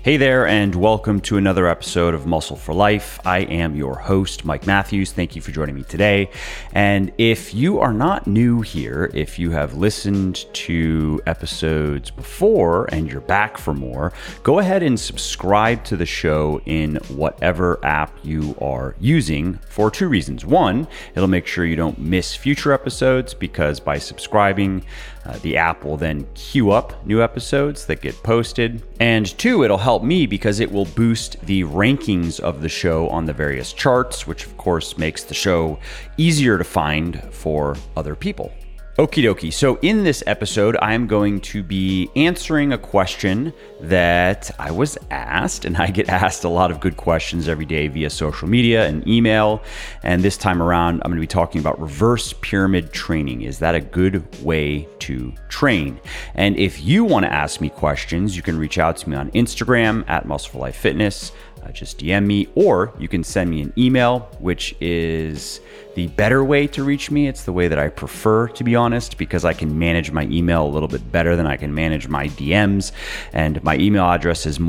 Hey there, and welcome to another episode of Muscle for Life. I am your host, Mike Matthews. Thank you for joining me today. And if you are not new here, if you have listened to episodes before and you're back for more, go ahead and subscribe to the show in whatever app you are using for two reasons. One, it'll make sure you don't miss future episodes because by subscribing, the app will then queue up new episodes that get posted. And two, it'll help me because it will boost the rankings of the show on the various charts, which of course makes the show easier to find for other people. Okie dokie. So in this episode, I'm going to be answering a question that I was asked, and I get asked a lot of good questions every day via social media and email. And this time around, I'm going to be talking about reverse pyramid training. Is that a good way to train? And if you want to ask me questions, you can reach out to me on Instagram at Muscle for Life Fitness. Just DM me, or you can send me an email, which is the better way to reach me. It's the way that I prefer, to be honest, because I can manage my email a little bit better than I can manage my DMs. And my email address is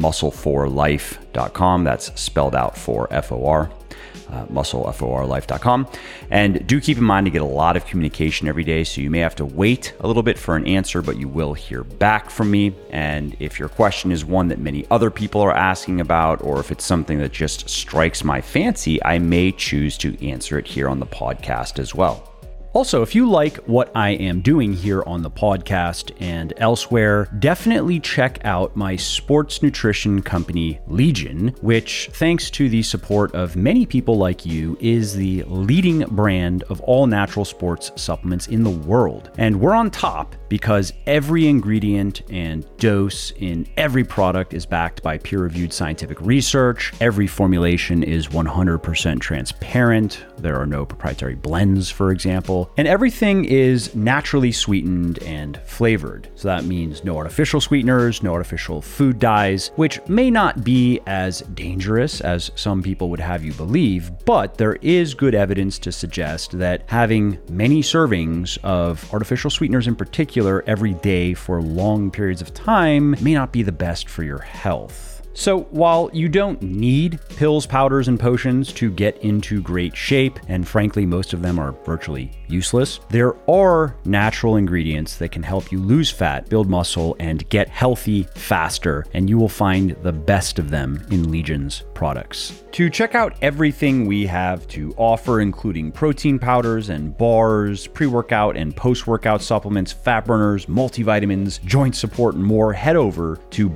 mike@muscleforlife.com. That's spelled out for F-O-R. muscleforlife.com. And do keep in mind to get a lot of communication every day, so you may have to wait a little bit for an answer, but you will hear back from me. And if your question is one that many other people are asking about, or if it's something that just strikes my fancy, I may choose to answer it here on the podcast as well. Also, if you like what I am doing here on the podcast and elsewhere, definitely check out my sports nutrition company, Legion, which, thanks to the support of many people like you, is the leading brand of all natural sports supplements in the world. And we're on top because every ingredient and dose in every product is backed by peer-reviewed scientific research. Every formulation is 100% transparent. There are no proprietary blends, for example. And everything is naturally sweetened and flavored. So that means no artificial sweeteners, no artificial food dyes, which may not be as dangerous as some people would have you believe, but there is good evidence to suggest that having many servings of artificial sweeteners in particular every day for long periods of time may not be the best for your health. So while you don't need pills, powders, and potions to get into great shape, and frankly, most of them are virtually useless, there are natural ingredients that can help you lose fat, build muscle, and get healthy faster, and you will find the best of them in Legion's products. To check out everything we have to offer, including protein powders and bars, pre-workout and post-workout supplements, fat burners, multivitamins, joint support, and more, head over to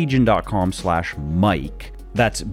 buylegion.com/Mike. That's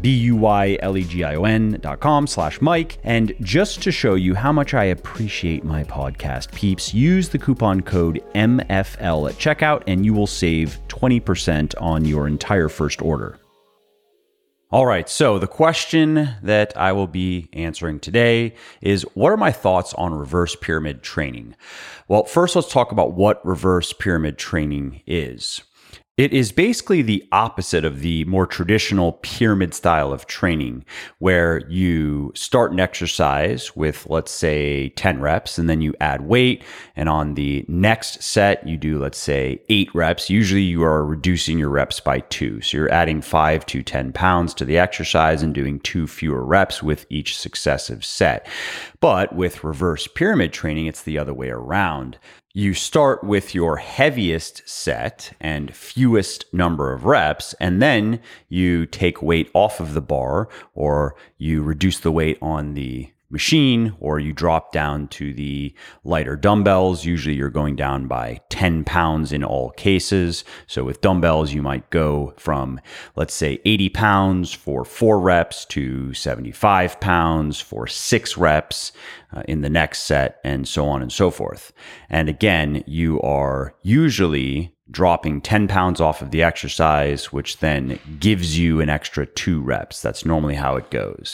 BUYLEGION.com/Mike. And just to show you how much I appreciate my podcast peeps, use the coupon code MFL at checkout and you will save 20% on your entire first order. All right, so the question that I will be answering today is, what are my thoughts on reverse pyramid training? Well, first let's talk about what reverse pyramid training is. It is basically the opposite of the more traditional pyramid style of training, where you start an exercise with, let's say, 10 reps, and then you add weight. And on the next set, you do, let's say, 8 reps. Usually you are reducing your reps by 2. So you're adding 5 to 10 pounds to the exercise and doing 2 fewer reps with each successive set. But with reverse pyramid training, it's the other way around. You start with your heaviest set and fewest number of reps, and then you take weight off of the bar, or you reduce the weight on the machine, or you drop down to the lighter dumbbells. Usually you're going down by 10 pounds in all cases. So with dumbbells, you might go from, let's say, 80 pounds for 4 reps to 75 pounds for 6 reps in the next set, and so on and so forth. And again, you are usually dropping 10 pounds off of the exercise, which then gives you an extra 2 reps. That's normally how it goes.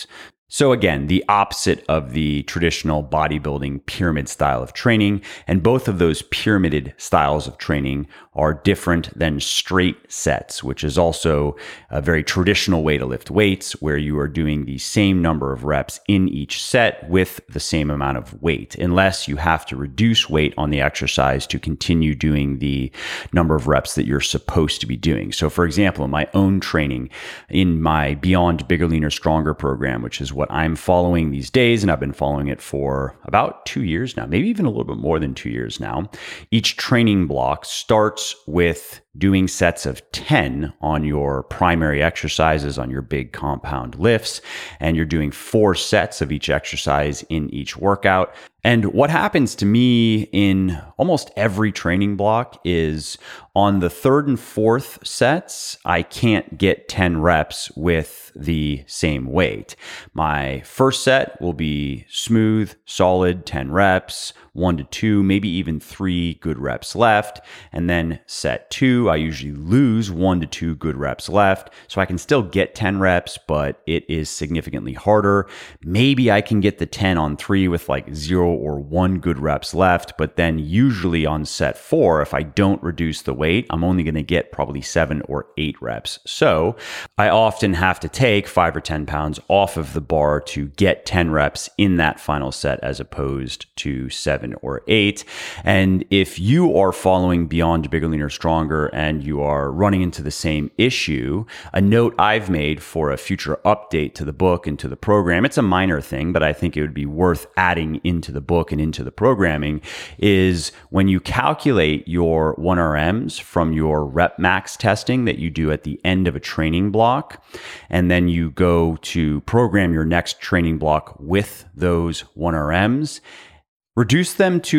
So again, the opposite of the traditional bodybuilding pyramid style of training. And both of those pyramided styles of training are different than straight sets, which is also a very traditional way to lift weights, where you are doing the same number of reps in each set with the same amount of weight, unless you have to reduce weight on the exercise to continue doing the number of reps that you're supposed to be doing. So for example, in my own training, in my Beyond Bigger, Leaner, Stronger program, which is what I'm following these days, and I've been following it for about 2 years now, maybe even a little bit more than 2 years now. Each training block starts with doing sets of 10 on your primary exercises, on your big compound lifts, and you're doing 4 sets of each exercise in each workout. And what happens to me in almost every training block is on the 3rd and 4th sets, I can't get 10 reps with the same weight. My first set will be smooth, solid, 10 reps, 1 to 2, maybe even 3 good reps left. And then set 2, I usually lose 1 to 2 good reps left. So I can still get 10 reps, but it is significantly harder. Maybe I can get the 10 on 3 with like 0 or 1 good reps left. But then usually on set 4, if I don't reduce the weight, I'm only going to get probably 7 or 8 reps. So I often have to take 5 or 10 pounds off of the bar to get 10 reps in that final set, as opposed to 7 or 8. And if you are following Beyond Bigger, Leaner, Stronger and you are running into the same issue, a note I've made for a future update to the book and to the program, it's a minor thing, but I think it would be worth adding into the book and into the programming, is when you calculate your 1RMs from your rep max testing that you do at the end of a training block, and then you go to program your next training block with those 1RMs, reduce them to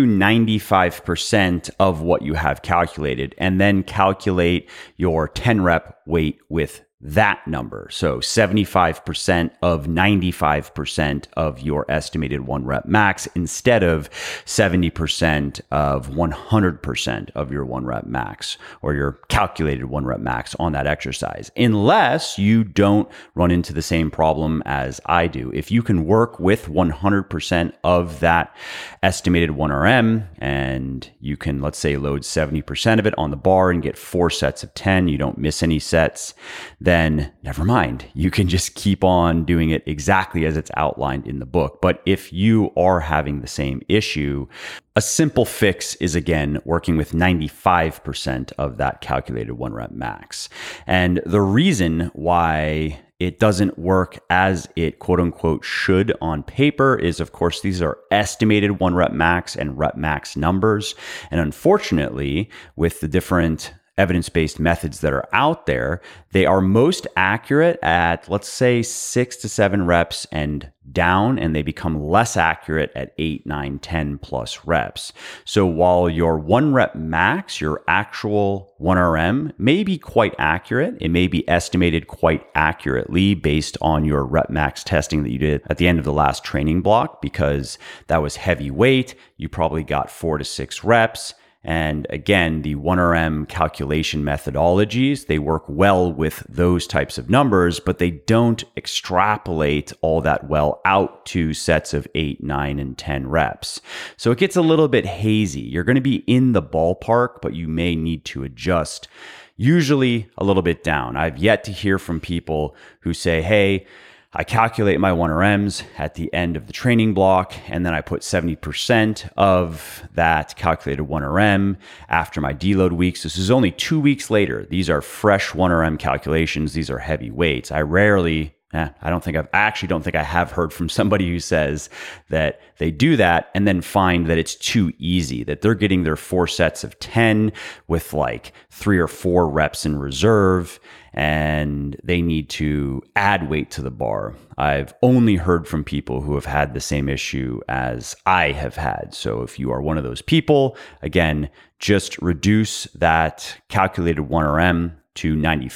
95% of what you have calculated, and then calculate your 10 rep weight with that number. So 75% of 95% of your estimated 1 rep max, instead of 70% of 100% of your 1 rep max, or your calculated 1 rep max on that exercise, unless you don't run into the same problem as I do. If you can work with 100% of that estimated 1RM, and you can, let's say, load 70% of it on the bar and get 4 sets of 10, you don't miss any sets, then never mind. You can just keep on doing it exactly as it's outlined in the book. But if you are having the same issue, a simple fix is, again, working with 95% of that calculated 1 rep max. And the reason why it doesn't work as it quote unquote should on paper is, of course, these are estimated 1 rep max and rep max numbers. And unfortunately, with the different evidence-based methods that are out there, they are most accurate at, let's say, 6 to 7 reps and down, and they become less accurate at 8, 9, 10 plus reps. So while your 1 rep max, your actual 1RM, may be quite accurate, it may be estimated quite accurately based on your rep max testing that you did at the end of the last training block, because that was heavy weight, you probably got 4 to 6 reps. And again, the 1RM calculation methodologies, they work well with those types of numbers, but they don't extrapolate all that well out to sets of 8, 9, and 10 reps. So it gets a little bit hazy. You're going to be in the ballpark, but you may need to adjust, usually a little bit down. I've yet to hear from people who say, hey, I calculate my 1RMs at the end of the training block, and then I put 70% of that calculated 1RM after my deload weeks. This is only 2 weeks later. These are fresh 1RM calculations. These are heavy weights. I don't think I have heard from somebody who says that they do that and then find that it's too easy, that they're getting their 4 sets of 10 with like 3 or 4 reps in reserve, and they need to add weight to the bar. I've only heard from people who have had the same issue as I have had. So if you are one of those people, again, just reduce that calculated 1RM to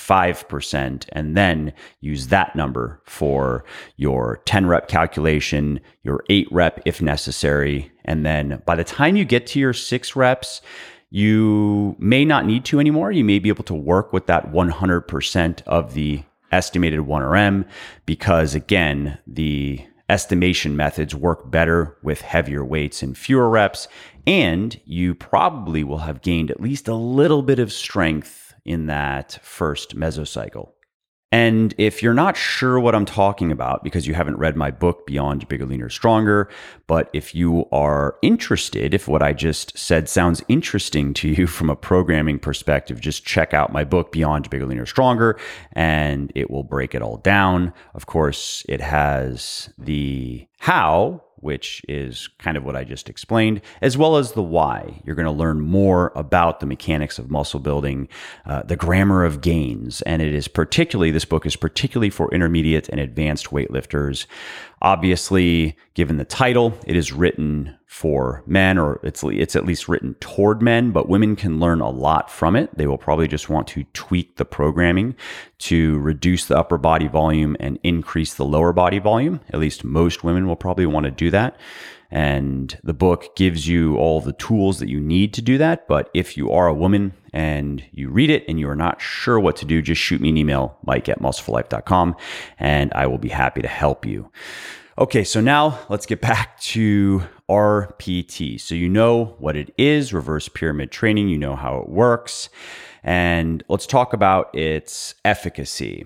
95%, and then use that number for your 10 rep calculation, your 8 rep if necessary. And then by the time you get to your 6 reps, you may not need to anymore. You may be able to work with that 100% of the estimated 1RM because, again, the estimation methods work better with heavier weights and fewer reps, and you probably will have gained at least a little bit of strength in that first mesocycle. And if you're not sure what I'm talking about because you haven't read my book, Beyond Bigger, Leaner, Stronger, but if you are interested, if what I just said sounds interesting to you from a programming perspective, just check out my book, Beyond Bigger, Leaner, Stronger, and it will break it all down. Of course, it has the how, which is kind of what I just explained, as well as the why. You're going to learn more about the mechanics of muscle building, the grammar of gains, and this book is particularly for intermediate and advanced weightlifters. Obviously, given the title, it is written for men, or it's at least written toward men, but women can learn a lot from it. They will probably just want to tweak the programming to reduce the upper body volume and increase the lower body volume. At least most women will probably want to do that. And the book gives you all the tools that you need to do that. But if you are a woman and you read it and you are not sure what to do, just shoot me an email, mike@muscleforlife.com, and I will be happy to help you. Okay, so now let's get back to RPT. So you know what it is, reverse pyramid training, you know how it works, and let's talk about its efficacy.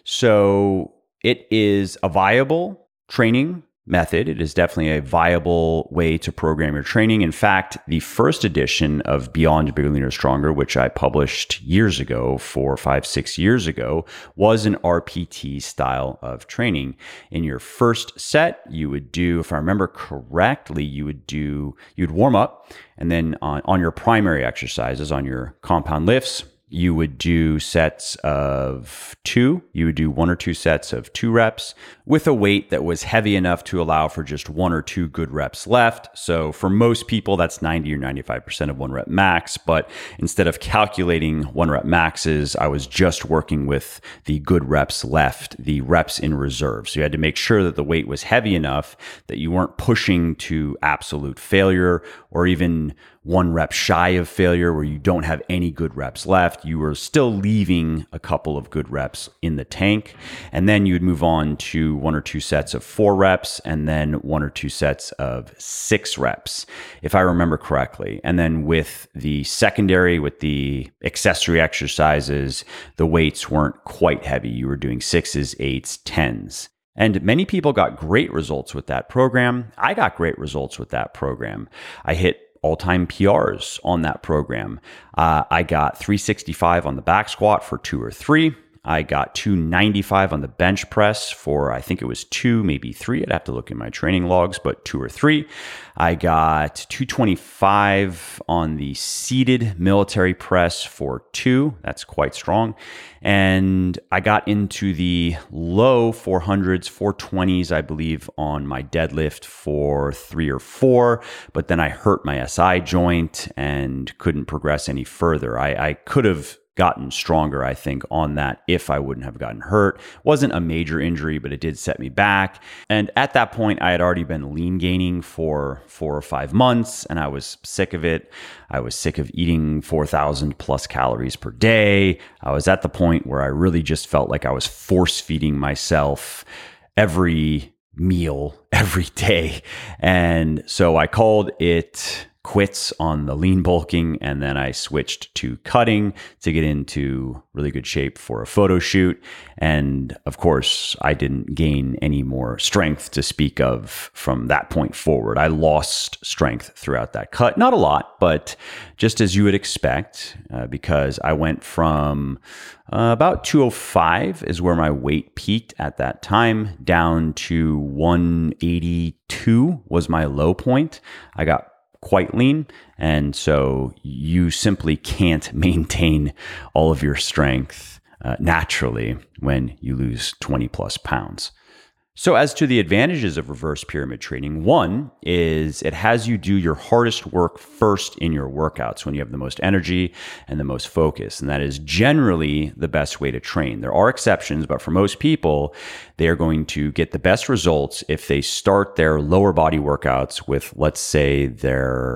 So it is a viable training method. It is definitely a viable way to program your training. In fact, the first edition of Beyond Bigger, Leaner, Stronger, which I published years ago, 4, 5, 6 years ago, was an RPT style of training. In your first set, you would do, if I remember correctly, you'd warm up, and then on your primary exercises, on your compound lifts, you would do sets of 2. You would do 1 or 2 sets of 2 reps with a weight that was heavy enough to allow for just 1 or 2 good reps left. So for most people, that's 90 or 95% of 1 rep max. But instead of calculating 1 rep maxes, I was just working with the good reps left, the reps in reserve. So you had to make sure that the weight was heavy enough that you weren't pushing to absolute failure or even 1 rep shy of failure where you don't have any good reps left. You were still leaving a couple of good reps in the tank. And then you would move on to 1 or 2 sets of 4 reps and then 1 or 2 sets of 6 reps, if I remember correctly. And then with the secondary, with the accessory exercises, the weights weren't quite heavy. You were doing 6s, 8s, 10s. And many people got great results with that program. I got great results with that program. I hit all-time PRs on that program. I got 365 on the back squat for 2 or 3. I got 295 on the bench press for, I think it was 2, maybe 3. I'd have to look in my training logs, but 2 or 3. I got 225 on the seated military press for 2. That's quite strong. And I got into the low 400s, 420s, I believe, on my deadlift for 3 or 4. But then I hurt my SI joint and couldn't progress any further. I could have gotten stronger, I think, on that if I wouldn't have gotten hurt. Wasn't a major injury, but it did set me back. And at that point, I had already been lean gaining for 4 or 5 months, and I was sick of it. I was sick of eating 4,000 plus calories per day. I was at the point where I really just felt like I was force feeding myself every meal, every day. And so I called it quits on the lean bulking, and then I switched to cutting to get into really good shape for a photo shoot. And of course, I didn't gain any more strength to speak of from that point forward. I lost strength throughout that cut. Not a lot, but just as you would expect, because I went from about 205 is where my weight peaked at that time, down to 182 was my low point. I got quite lean. And so you simply can't maintain all of your strength naturally when you lose 20 plus pounds. So as to the advantages of reverse pyramid training, one is it has you do your hardest work first in your workouts when you have the most energy and the most focus. And that is generally the best way to train. There are exceptions, but for most people, they are going to get the best results if they start their lower body workouts with, let's say, their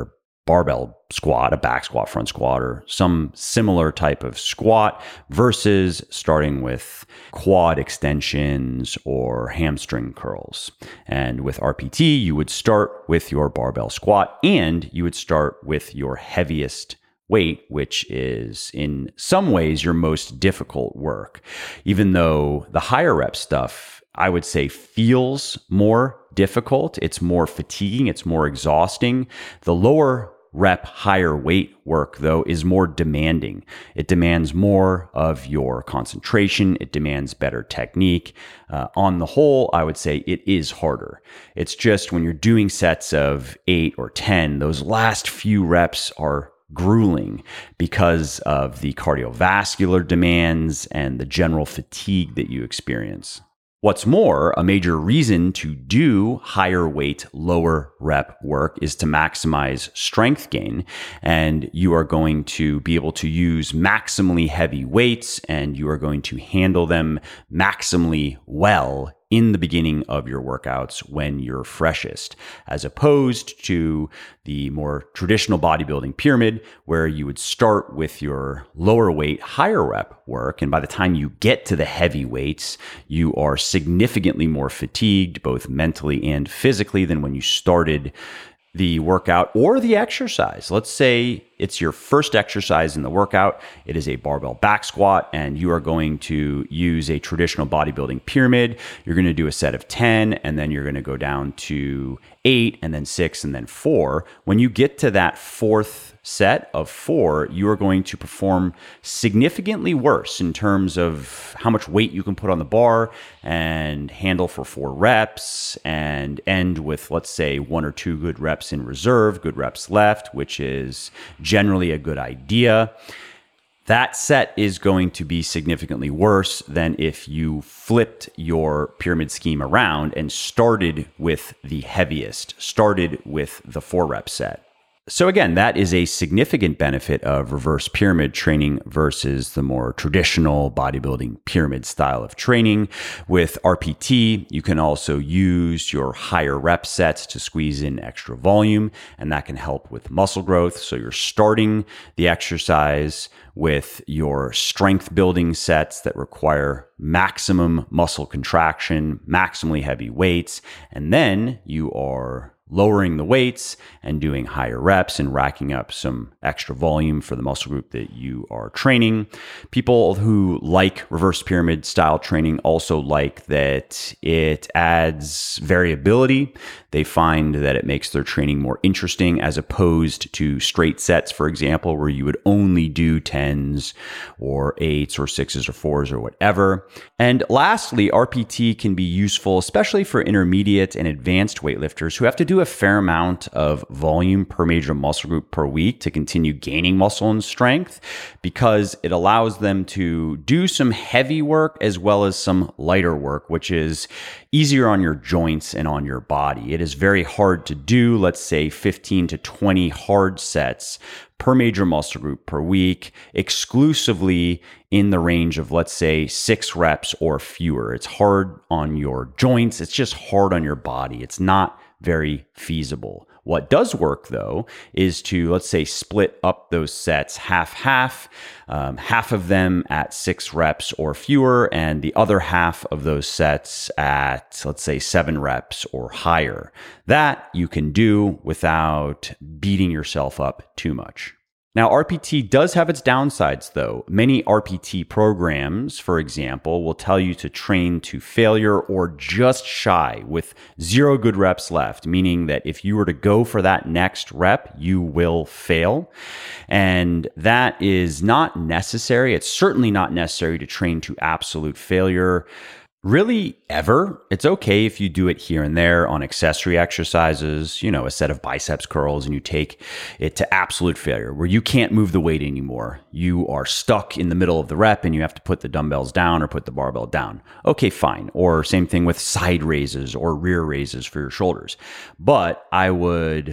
barbell squat, a back squat, front squat, or some similar type of squat versus starting with quad extensions or hamstring curls. And with RPT, you would start with your barbell squat and you would start with your heaviest weight, which is in some ways your most difficult work. Even though the higher rep stuff, I would say, feels more difficult, it's more fatiguing, it's more exhausting. The lower rep, higher weight work, though, is more demanding. It demands more of your concentration. It demands better technique. On the whole, I would say it is harder. It's just when you're doing sets of 8 or 10, those last few reps are grueling because of the cardiovascular demands and the general fatigue that you experience. What's more, a major reason to do higher weight, lower rep work is to maximize strength gain. And you are going to be able to use maximally heavy weights and you are going to handle them maximally well in the beginning of your workouts when you're freshest, as opposed to the more traditional bodybuilding pyramid where you would start with your lower weight, higher rep work. And by the time you get to the heavy weights, you are significantly more fatigued, both mentally and physically, than when you started the workout or the exercise. Let's say it's your first exercise in the workout. It is a barbell back squat, and you are going to use a traditional bodybuilding pyramid. You're going to do a set of 10, and then you're going to go down to 8, and then 6, and then 4. When you get to that fourth set of 4, you are going to perform significantly worse in terms of how much weight you can put on the bar and handle for 4 reps and end with, let's say, 1 or 2 good reps in reserve, good reps left, which is generally a good idea. That set is going to be significantly worse than if you flipped your pyramid scheme around and started with the heaviest, started with the 4 rep set. So again, that is a significant benefit of reverse pyramid training versus the more traditional bodybuilding pyramid style of training. With RPT, you can also use your higher rep sets to squeeze in extra volume, and that can help with muscle growth. So you're starting the exercise with your strength building sets that require maximum muscle contraction, maximally heavy weights, and then you are lowering the weights and doing higher reps and racking up some extra volume for the muscle group that you are training. People who like reverse pyramid style training also like that it adds variability. They find that it makes their training more interesting as opposed to straight sets, for example, where you would only do 10s or 8s or 6s or 4s or whatever. And lastly, RPT can be useful, especially for intermediate and advanced weightlifters who have to do a fair amount of volume per major muscle group per week to continue gaining muscle and strength, because it allows them to do some heavy work as well as some lighter work, which is easier on your joints and on your body. It is very hard to do, let's say, 15 to 20 hard sets per major muscle group per week, exclusively in the range of, let's say, 6 reps or fewer. It's hard on your joints. It's just hard on your body. It's not very feasible. What does work, though, is to, let's say, split up those sets half of them at 6 reps or fewer, and the other half of those sets at, let's say, 7 reps or higher. That you can do without beating yourself up too much. Now, RPT does have its downsides, though. Many RPT programs, for example, will tell you to train to failure or just shy with 0 good reps left, meaning that if you were to go for that next rep, you will fail. And that is not necessary. It's certainly not necessary to train to absolute failure. Really, ever. It's okay if you do it here and there on accessory exercises, a set of biceps curls, and you take it to absolute failure where you can't move the weight anymore. You are stuck in the middle of the rep and you have to put the dumbbells down or put the barbell down. Okay, fine. Or same thing with side raises or rear raises for your shoulders. But I would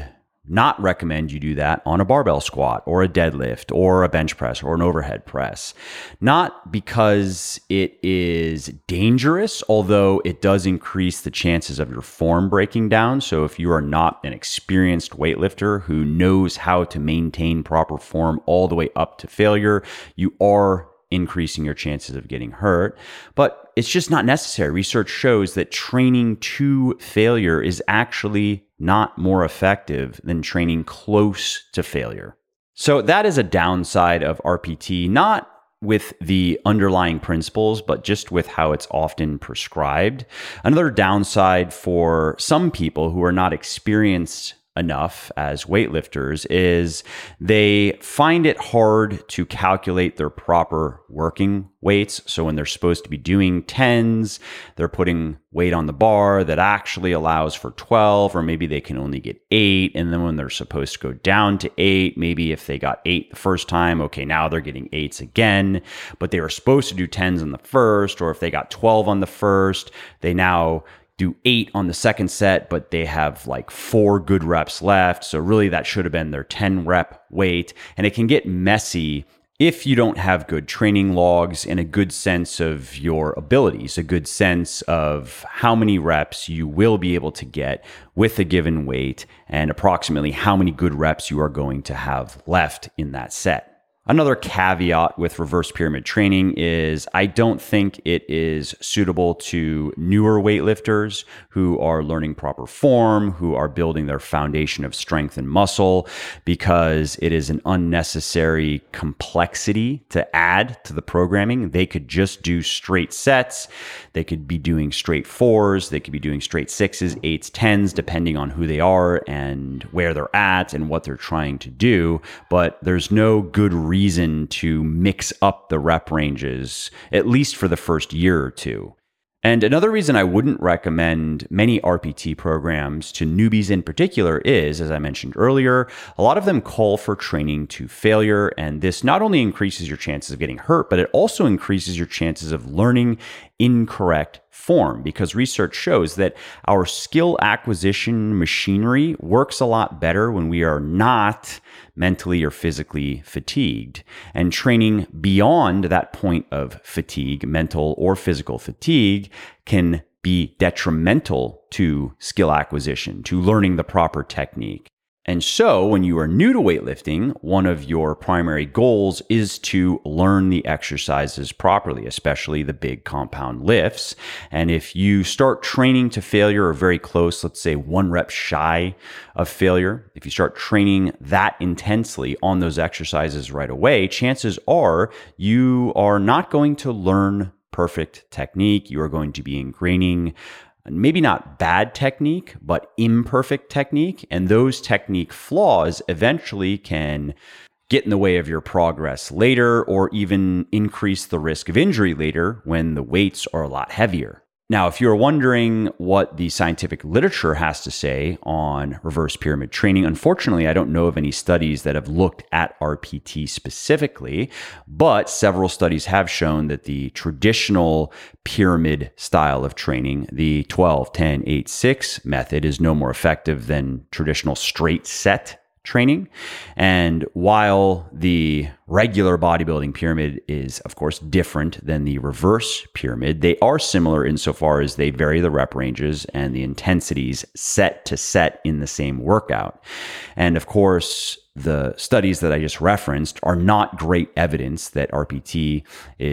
not recommend you do that on a barbell squat or a deadlift or a bench press or an overhead press. Not because it is dangerous, although it does increase the chances of your form breaking down. So if you are not an experienced weightlifter who knows how to maintain proper form all the way up to failure, you are increasing your chances of getting hurt. But it's just not necessary. Research shows that training to failure is actually not more effective than training close to failure. So that is a downside of RPT, not with the underlying principles, but just with how it's often prescribed. Another downside for some people who are not experienced enough as weightlifters is they find it hard to calculate their proper working weights. So when they're supposed to be doing 10s, they're putting weight on the bar that actually allows for 12, or maybe they can only get 8. And then when they're supposed to go down to 8, maybe if they got 8 the first time, okay, now they're getting 8s again, but they were supposed to do 10s on the first, or if they got 12 on the first, they now do 8 on the second set, but they have like 4 good reps left. So really that should have been their 10 rep weight. And it can get messy if you don't have good training logs and a good sense of your abilities, a good sense of how many reps you will be able to get with a given weight and approximately how many good reps you are going to have left in that set. Another caveat with reverse pyramid training is I don't think it is suitable to newer weightlifters who are learning proper form, who are building their foundation of strength and muscle, because it is an unnecessary complexity to add to the programming. They could just do straight sets. They could be doing straight 4s. They could be doing straight 6s, 8s, 10s, depending on who they are and where they're at and what they're trying to do. But there's no good reason to mix up the rep ranges, at least for the first year or two. And another reason I wouldn't recommend many RPT programs to newbies in particular is, as I mentioned earlier, a lot of them call for training to failure. And this not only increases your chances of getting hurt, but it also increases your chances of learning incorrect form, because research shows that our skill acquisition machinery works a lot better when we are not mentally or physically fatigued. And training beyond that point of fatigue, mental or physical fatigue, can be detrimental to skill acquisition, to learning the proper technique. And so when you are new to weightlifting, one of your primary goals is to learn the exercises properly, especially the big compound lifts. And if you start training to failure or very close, let's say 1 rep shy of failure, if you start training that intensely on those exercises right away, chances are you are not going to learn perfect technique. You are going to be ingraining maybe not bad technique, but imperfect technique. And those technique flaws eventually can get in the way of your progress later, or even increase the risk of injury later when the weights are a lot heavier. Now, if you're wondering what the scientific literature has to say on reverse pyramid training, unfortunately, I don't know of any studies that have looked at RPT specifically, but several studies have shown that the traditional pyramid style of training, the 12, 10, 8, 6 method, is no more effective than traditional straight set training. And while the regular bodybuilding pyramid is, of course, different than the reverse pyramid, they are similar insofar as they vary the rep ranges and the intensities set to set in the same workout. And of course, the studies that I just referenced are not great evidence that RPT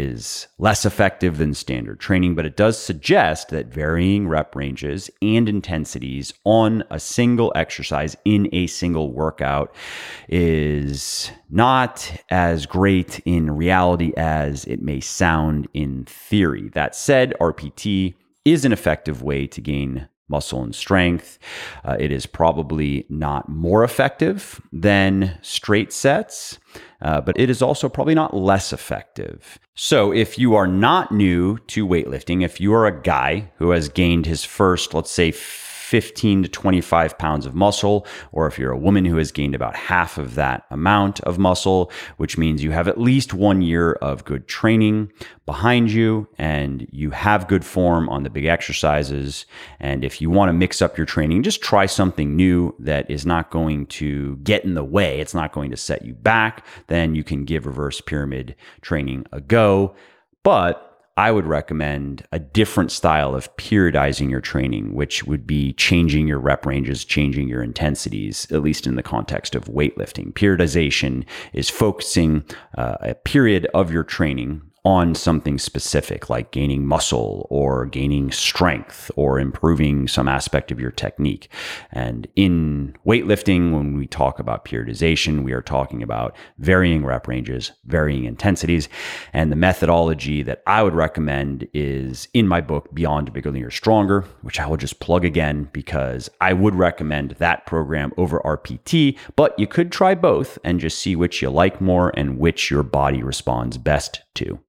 is less effective than standard training, but it does suggest that varying rep ranges and intensities on a single exercise in a single workout is not as great in reality as it may sound in theory. That said, RPT is an effective way to gain muscle and strength. It is probably not more effective than straight sets, but it is also probably not less effective. So if you are not new to weightlifting, if you are a guy who has gained his first, let's say, 15 to 25 pounds of muscle, or if you're a woman who has gained about half of that amount of muscle, which means you have at least 1 year of good training behind you and you have good form on the big exercises. And if you want to mix up your training, just try something new that is not going to get in the way. It's not going to set you back. Then you can give reverse pyramid training a go. But I would recommend a different style of periodizing your training, which would be changing your rep ranges, changing your intensities, at least in the context of weightlifting. Periodization is focusing a period of your training on something specific, like gaining muscle or gaining strength or improving some aspect of your technique. And in weightlifting, when we talk about periodization, we are talking about varying rep ranges, varying intensities. And the methodology that I would recommend is in my book, Beyond Bigger, Leaner, Stronger, which I will just plug again because I would recommend that program over RPT, but you could try both and just see which you like more and which your body responds best to.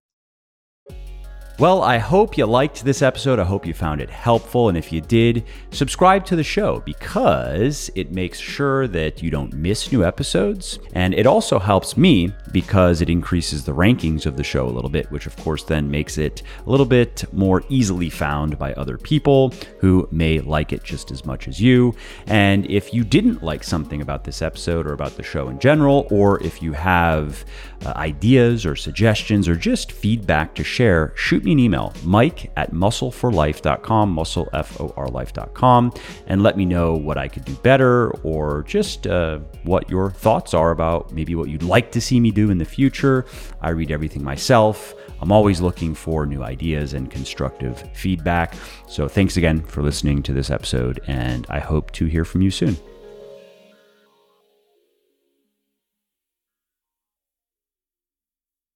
Well, I hope you liked this episode. I hope you found it helpful. And if you did, subscribe to the show because it makes sure that you don't miss new episodes. And it also helps me because it increases the rankings of the show a little bit, which of course then makes it a little bit more easily found by other people who may like it just as much as you. And if you didn't like something about this episode or about the show in general, or if you have ideas or suggestions or just feedback to share, shoot me an email, mike@muscleforlife.com, muscleforlife.com, and let me know what I could do better or just what your thoughts are about maybe what you'd like to see me do in the future. I read everything myself. I'm always looking for new ideas and constructive feedback. So thanks again for listening to this episode, and I hope to hear from you soon.